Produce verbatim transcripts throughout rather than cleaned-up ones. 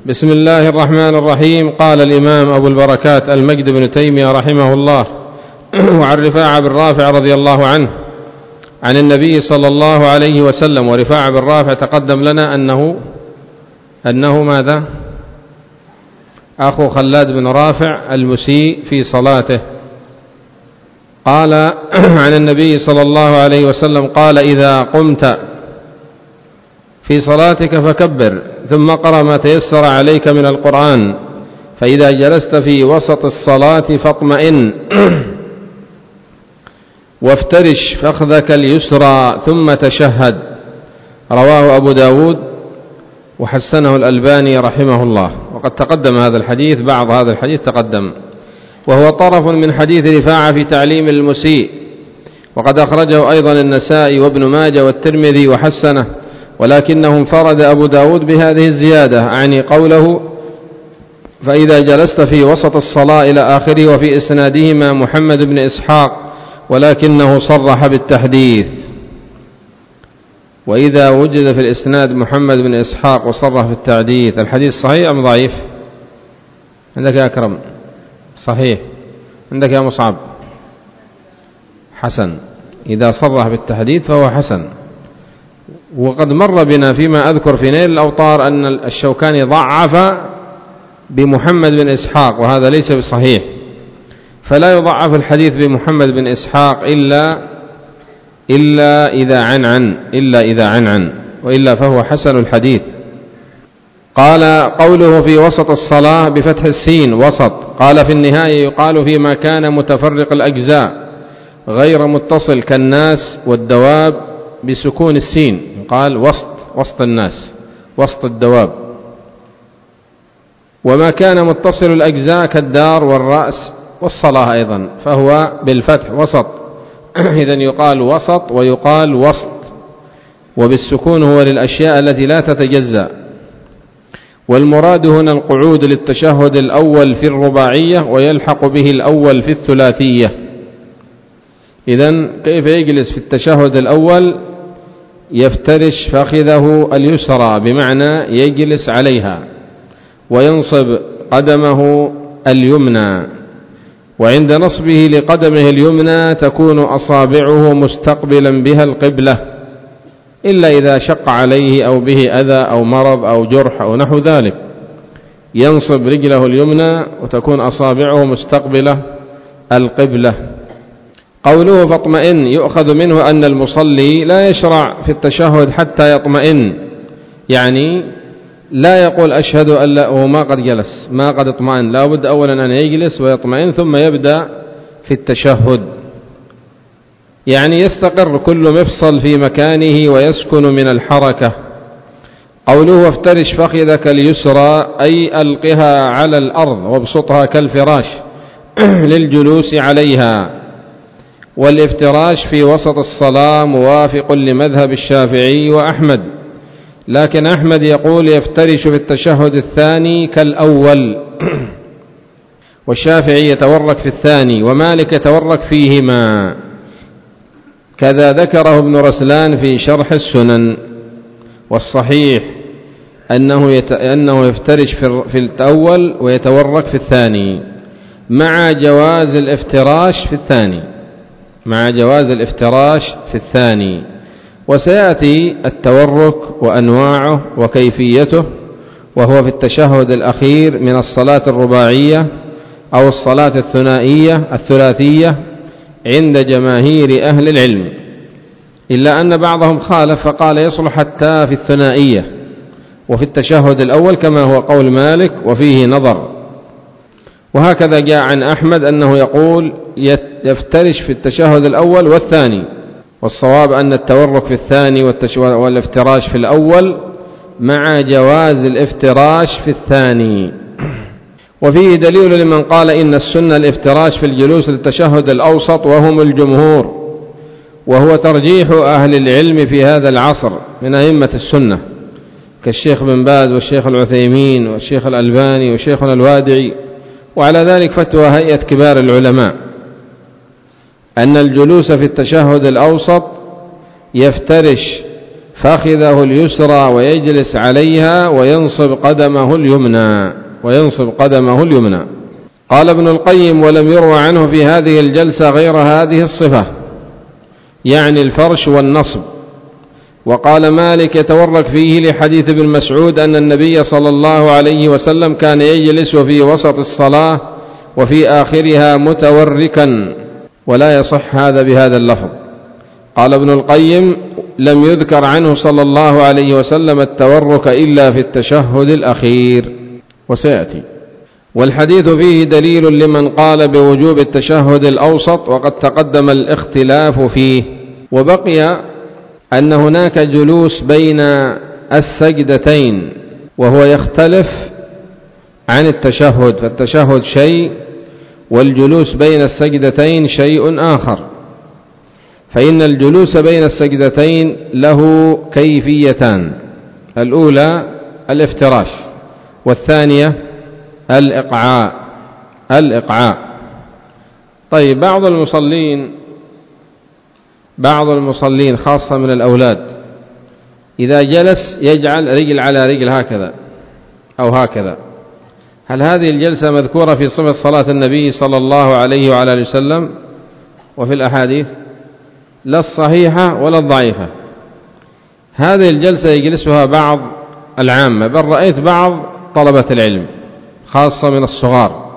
بسم الله الرحمن الرحيم. قال الإمام أبو البركات المجد بن تيمية رحمه الله وعن رفاعة بن رافع رضي الله عنه عن النبي صلى الله عليه وسلم. ورفاعة بن رافع تقدم لنا أنه أنه ماذا؟ أخو خلاد بن رافع المسيء في صلاته. قال عن النبي صلى الله عليه وسلم قال: إذا قمت في صلاتك فكبر، ثم اقرأ ما تيسر عليك من القرآن، فإذا جلست في وسط الصلاة فاطمئن وافترش فخذك اليسرى ثم تشهد. رواه أبو داود وحسنه الألباني رحمه الله. وقد تقدم هذا الحديث، بعض هذا الحديث تقدم، وهو طرف من حديث رفاعة في تعليم المسيء، وقد أخرجه أيضا النسائي وابن ماجه والترمذي وحسنه، ولكنه انفرد أبو داود بهذه الزيادة، أعني قوله فإذا جلست في وسط الصلاة إلى آخره، وفي إسنادهما محمد بن إسحاق، ولكنه صرح بالتحديث. وإذا وجد في الإسناد محمد بن إسحاق وصرح في التحديث، الحديث صحيح أم ضعيف؟ عندك يا أكرم؟ صحيح. عندك يا مصعب؟ حسن. إذا صرح بالتحديث فهو حسن. وقد مر بنا فيما أذكر في نيل الأوطار أن الشوكاني ضعف بمحمد بن إسحاق، وهذا ليس بصحيح، فلا يضعف الحديث بمحمد بن إسحاق إلا إلا إذا عن عن إلا إذا عن عن وإلا فهو حسن الحديث. قال: قوله في وسط الصلاة بفتح السين وسط. قال: في النهاية يقال فيما كان متفرق الأجزاء غير متصل كالناس والدواب بسكون السين، قال وسط وسط الناس وسط الدواب. وما كان متصل الأجزاء كالدار والرأس والصلاة أيضا فهو بالفتح وسط. إذن يقال وسط ويقال وسط، وبالسكون هو للأشياء التي لا تتجزأ. والمراد هنا القعود للتشهد الأول في الرباعية، ويلحق به الأول في الثلاثية. إذن كيف يجلس في التشهد الأول؟ يفترش فخذه اليسرى، بمعنى يجلس عليها، وينصب قدمه اليمنى، وعند نصبه لقدمه اليمنى تكون أصابعه مستقبلا بها القبلة، إلا إذا شق عليه أو به أذى أو مرض أو جرح أو نحو ذلك. ينصب رجله اليمنى وتكون أصابعه مستقبلة القبلة. قوله فاطمئن يؤخذ منه أن المصلي لا يشرع في التشهد حتى يطمئن، يعني لا يقول أشهد أن لا، هو ما قد جلس ما قد اطمئن، لا بد أولا أن يجلس ويطمئن ثم يبدأ في التشهد، يعني يستقر كل مفصل في مكانه ويسكن من الحركة. قوله وافترش فخذك اليسرى أي ألقها على الأرض وابسطها كالفراش للجلوس عليها. والافتراش في وسط الصلاة موافق لمذهب الشافعي وأحمد، لكن أحمد يقول يفترش في التشهد الثاني كالأول، والشافعي يتورك في الثاني، ومالك يتورك فيهما، كذا ذكره ابن رسلان في شرح السنن. والصحيح أنه, يت... أنه يفترش في الأول ويتورك في الثاني، مع جواز الافتراش في الثاني مع جواز الافتراش في الثاني وسيأتي التورك وأنواعه وكيفيته، وهو في التشهد الأخير من الصلاة الرباعية أو الصلاة الثنائية الثلاثية عند جماهير أهل العلم، إلا أن بعضهم خالف فقال يصلح حتى في الثنائية وفي التشهد الأول كما هو قول مالك، وفيه نظر. وهكذا جاء عن أحمد أنه يقول يفترش في التشهد الأول والثاني، والصواب أن التورك في الثاني والافتراش في الأول مع جواز الافتراش في الثاني. وفيه دليل لمن قال إن السنة الافتراش في الجلوس للتشهد الأوسط وهم الجمهور، وهو ترجيح أهل العلم في هذا العصر من أئمة السنة كالشيخ بن باز والشيخ العثيمين والشيخ الألباني والشيخنا الوادعي، وعلى ذلك فتوى هيئة كبار العلماء أن الجلوس في التشهد الأوسط يفترش فخذه اليسرى ويجلس عليها وينصب قدمه اليمنى وينصب قدمه اليمنى. قال ابن القيم: ولم يروى عنه في هذه الجلسة غير هذه الصفة، يعني الفرش والنصب. وقال مالك: يتورك فيه لحديث ابن مسعود أن النبي صلى الله عليه وسلم كان يجلس في وسط الصلاة وفي آخرها متوركا، ولا يصح هذا بهذا اللفظ. قال ابن القيم: لم يذكر عنه صلى الله عليه وسلم التورك إلا في التشهد الأخير، وسيأتي. والحديث فيه دليل لمن قال بوجوب التشهد الأوسط، وقد تقدم الاختلاف فيه. وبقي أن هناك جلوس بين السجدتين، وهو يختلف عن التشهد، فالتشهد شيء والجلوس بين السجدتين شيء آخر. فإن الجلوس بين السجدتين له كيفيتان: الأولى الافتراش، والثانية الإقعاء الإقعاء طيب، بعض المصلين بعض المصلين خاصة من الأولاد إذا جلس يجعل رجل على رجل هكذا أو هكذا. هل هذه الجلسة مذكورة في صفة صلاة النبي صلى الله عليه وعلى آله وسلم وفي الأحاديث؟ لا الصحيحة ولا الضعيفة. هذه الجلسة يجلسها بعض العامة، بل رأيت بعض طلبة العلم خاصة من الصغار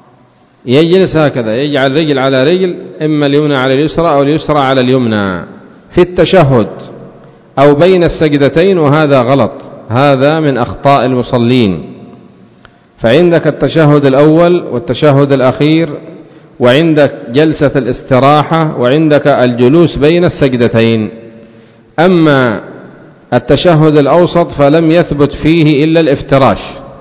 يجلس هكذا، يجعل رجل على رجل، إما اليمنى على اليسرى أو اليسرى على اليمنى في التشهد أو بين السجدتين، وهذا غلط، هذا من أخطاء المصلين. فعندك التشهد الأول والتشهد الأخير، وعندك جلسة الاستراحة، وعندك الجلوس بين السجدتين. أما التشهد الأوسط فلم يثبت فيه إلا الافتراش،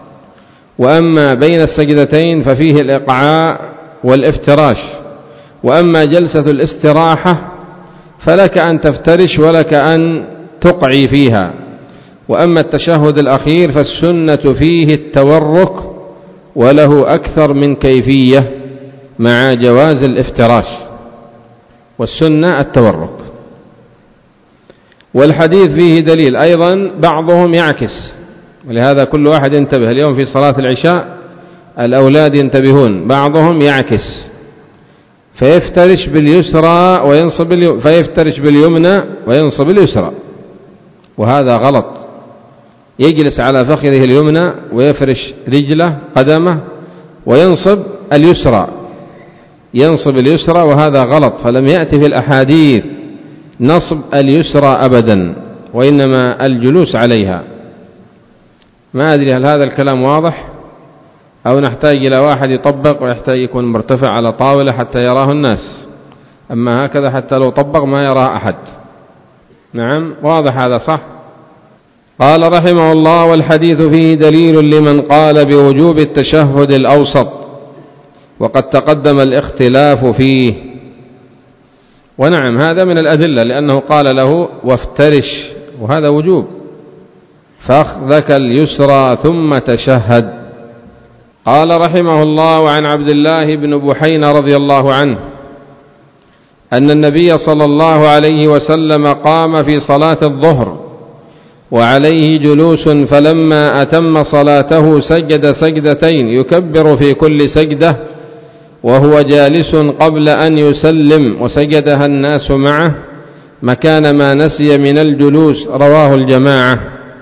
وأما بين السجدتين ففيه الإقعاء والافتراش، وأما جلسة الاستراحة فلك أن تفترش ولك أن تقعي فيها. وأما التشهد الأخير فالسنة فيه التورك، وله أكثر من كيفية مع جواز الافتراش، والسنة التورك. والحديث فيه دليل أيضا، بعضهم يعكس، ولهذا كل واحد ينتبه. اليوم في صلاة العشاء الأولاد ينتبهون، بعضهم يعكس فيفترش باليسرى وينصب اليمنى، فيفترش باليمنى وينصب اليسرى، وهذا غلط. يجلس على فخذه اليمنى ويفرش رجله قدمه وينصب اليسرى ينصب اليسرى وهذا غلط. فلم يأتي في الأحاديث نصب اليسرى أبدا، وإنما الجلوس عليها. ما أدري هل هذا الكلام واضح أو نحتاج إلى واحد يطبق، ويحتاج يكون مرتفع على طاولة حتى يراه الناس، أما هكذا حتى لو طبق ما يراه أحد. نعم، واضح هذا صح. قال رحمه الله: والحديث فيه دليل لمن قال بوجوب التشهد الأوسط، وقد تقدم الاختلاف فيه. ونعم، هذا من الأدلة، لأنه قال له وافترش، وهذا وجوب، فأخذك اليسرى ثم تشهد. قال رحمه الله: وعن عبد الله بن بحينة رضي الله عنه أن النبي صلى الله عليه وسلم قام في صلاة الظهر وعليه جلوس، فلما أتم صلاته سجد سجدتين يكبر في كل سجدة وهو جالس قبل أن يسلم، وسجدها الناس معه مكان ما نسي من الجلوس. رواه الجماعة.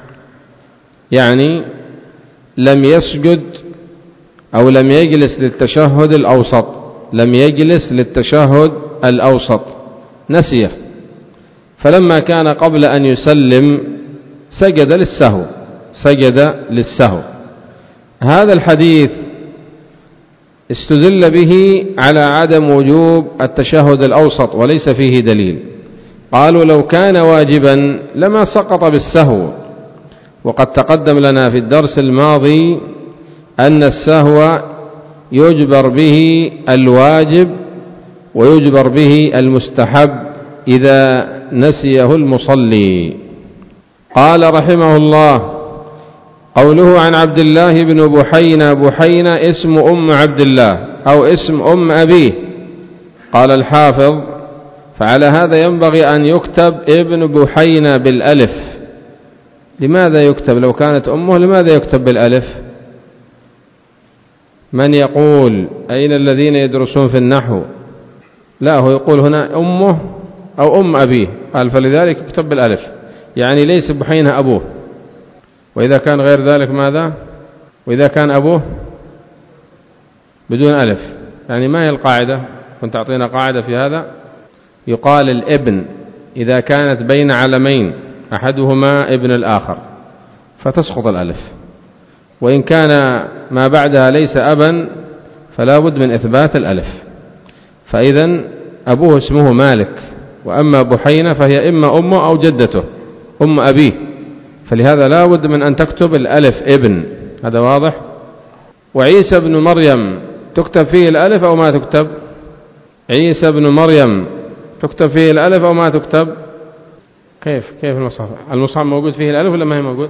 يعني لم يسجد أو لم يجلس للتشهد الأوسط، لم يجلس للتشهد الأوسط، نسيه، فلما كان قبل أن يسلم سجد للسهو سجد للسهو. هذا الحديث استدل به على عدم وجوب التشهد الأوسط، وليس فيه دليل. قالوا لو كان واجبا لما سقط بالسهو، وقد تقدم لنا في الدرس الماضي أن السهو يجبر به الواجب ويجبر به المستحب إذا نسيه المصلي. قال رحمه الله: قوله عن عبد الله بن بحينة، بحينة اسم أم عبد الله أو اسم أم أبيه. قال الحافظ: فعلى هذا ينبغي أن يكتب ابن بحينة بالألف. لماذا يكتب لو كانت أمه؟ لماذا يكتب بالألف؟ من يقول؟ أين الذين يدرسون في النحو؟ لا، هو يقول هنا أمه أو أم أبيه، قال فلذلك يكتب بالألف، يعني ليس بحينة أبوه. وإذا كان غير ذلك ماذا؟ وإذا كان أبوه بدون ألف، يعني ما هي القاعدة؟ كنت أعطينا قاعدة في هذا. يقال الابن إذا كانت بين علمين أحدهما ابن الآخر فتسقط الألف، وإن كان ما بعدها ليس أبا فلا بد من إثبات الألف. فإذا أبوه اسمه مالك، وأما بحينة فهي إما أمه أو جدته أم أبيه، فلهذا لا بد من أن تكتب الألف ابن. هذا واضح؟ وعيسى بن مريم تكتب فيه الألف أو ما تكتب؟ عيسى بن مريم تكتب فيه الألف أو ما تكتب؟ كيف كيف المصحف؟ المصحف موجود فيه الألف ولا ما هي موجود؟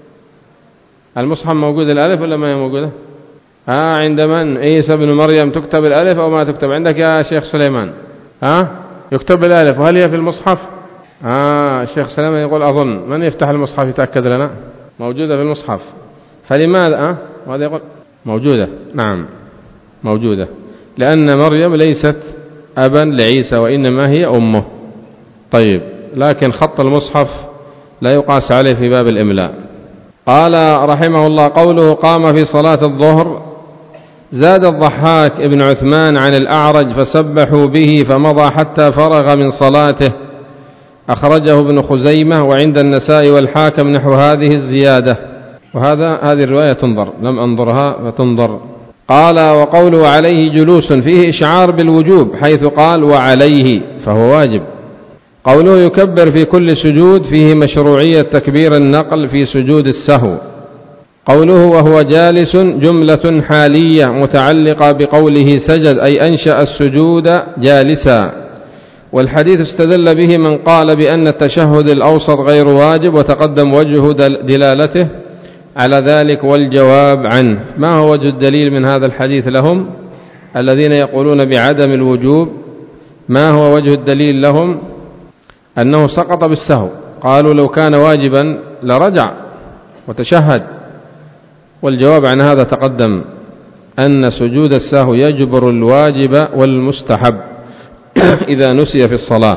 المصحف موجود الألف ولا ما هي موجودة؟ ها عند من؟ عيسى بن مريم تكتب الألف أو ما تكتب؟ عندك يا شيخ سليمان. ها يكتب الألف، وهل هي في المصحف؟ ها الشيخ سليمان يقول أظن. من يفتح المصحف يتأكد لنا؟ موجودة في المصحف. فلماذا؟ ها وهذا يقول موجودة. نعم موجودة، لأن مريم ليست أبا لعيسى وإنما هي أمه. طيب، لكن خط المصحف لا يقاس عليه في باب الإملاء. قال رحمه الله: قوله قام في صلاة الظهر. زاد الضحاك ابن عثمان عن الأعرج فسبحوا به فمضى حتى فرغ من صلاته. أخرجه ابن خزيمة وعند النساء والحاكم نحو هذه الزيادة، وهذا هذه الرواية تنظر، لم أنظرها فتنظر. قال: وقوله عليه جلوس فيه إشعار بالوجوب حيث قال وعليه فهو واجب. قوله يكبر في كل سجود فيه مشروعية تكبير النقل في سجود السهو. قوله وهو جالس جملة حالية متعلقة بقوله سجد أي أنشأ السجود جالسا، والحديث استدل به من قال بأن التشهد الأوسط غير واجب، وتقدم وجه دلالته على ذلك والجواب عنه. ما هو وجه الدليل من هذا الحديث لهم الذين يقولون بعدم الوجوب؟ ما هو وجه الدليل لهم؟ أنه سقط بالسهو. قالوا لو كان واجبا لرجع وتشهد، والجواب عن هذا تقدم أن سجود السهو يجبر الواجب والمستحب إذا نسي في الصلاة،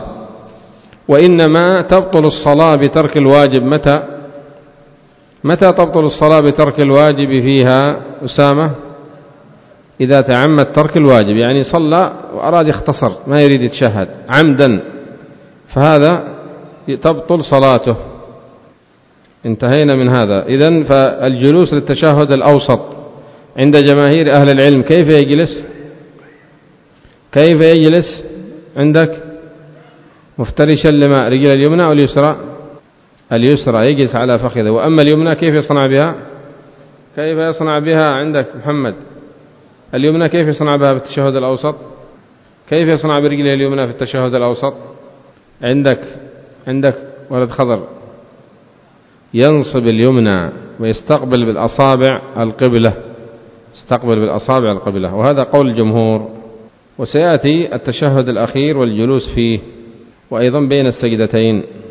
وإنما تبطل الصلاة بترك الواجب. متى متى تبطل الصلاة بترك الواجب فيها أسامة؟ إذا تعمد ترك الواجب، يعني صلى وأراد يختصر ما يريد يتشهد عمدا، فهذا تبطل صلاته. انتهينا من هذا. إذن فالجلوس للتشهد الأوسط عند جماهير أهل العلم كيف يجلس؟ كيف يجلس عندك؟ مفترشا لما رجل اليمنى أو اليسرى؟ اليسرى يجلس على فخذه. وأما اليمنى كيف يصنع بها؟ كيف يصنع بها عندك محمد؟ اليمنى كيف يصنع بها في التشهد الأوسط؟ كيف يصنع برجله اليمنى في التشهد الأوسط؟ عندك عندك ولد خضر ينصب اليمنى ويستقبل بالأصابع القبلة، يستقبل بالأصابع القبلة، وهذا قول الجمهور. وسيأتي التشهد الأخير والجلوس فيه، وأيضا بين السجدتين.